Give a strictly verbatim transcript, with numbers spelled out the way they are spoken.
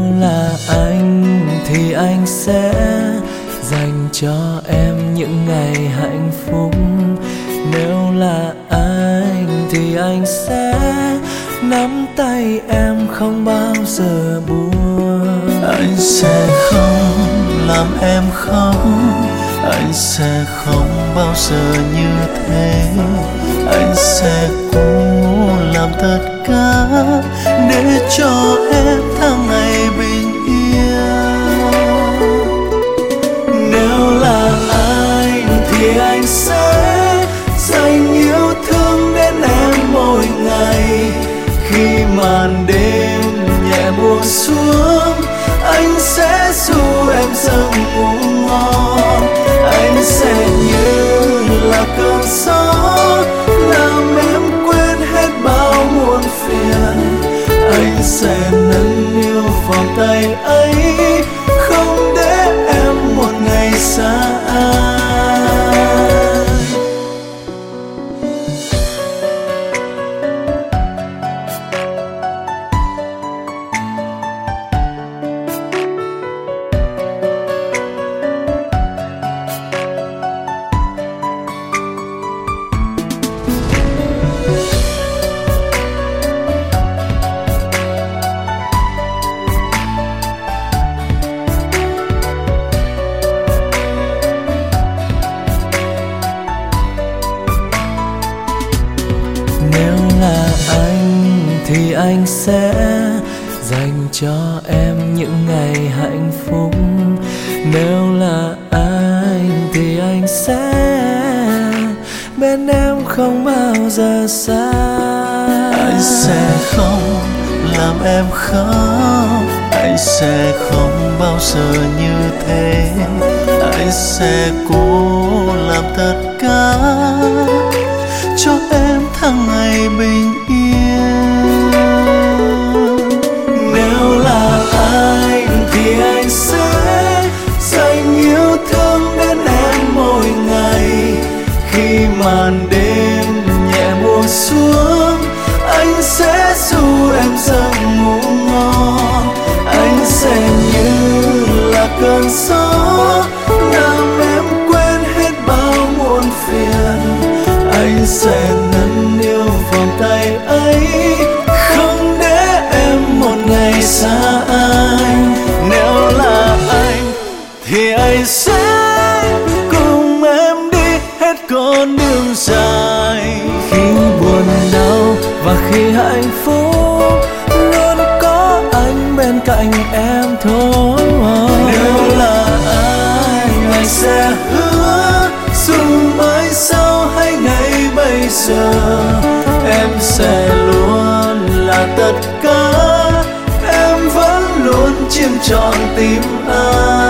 là anh thì anh sẽ dành cho em những ngày hạnh phúc. Nếu là anh thì anh sẽ nắm tay em không bao giờ buông. Anh sẽ không làm em khóc, anh sẽ không bao giờ như thế. Anh sẽ cố làm tất cả để cho em tháng ngày bình yên. Nếu là anh thì anh sẽ dành yêu thương đến em mỗi ngày. Khi màn đêm nhẹ buông xuống, anh sẽ ru em giấc ngủ ngon. Anh sẽ như là cơn gió làm em quên hết bao muộn phiền. Anh sẽ nâng niu vòng tay ấy, không để em một ngày xa anh. Nếu là anh thì anh sẽ dành cho em những ngày hạnh phúc. Nếu là anh thì anh sẽ bên em không bao giờ xa. Anh sẽ không làm em khóc, anh sẽ không bao giờ như thế. Anh sẽ cố làm tất cả cho em tháng ngày bình yên. Nếu là anh thì anh sẽ dành yêu thương đến em mỗi ngày. Khi màn đêm nhẹ buông xuống, anh sẽ ru em giấc ngủ ngon. Anh sẽ như là cơn gió làm em quên hết bao muộn phiền. Anh sẽ nâng niu vòng tay ấy, không để em một ngày xa anh. Nếu là anh thì anh sẽ cùng em đi hết con đường dài. Khi buồn đau và khi hạnh phúc, luôn có anh bên cạnh em thôi. Nếu là anh, anh sẽ hứa dù mai sau hay ngày bây giờ, em sẽ luôn là tất cả. Em vẫn luôn chiếm trọn tim anh.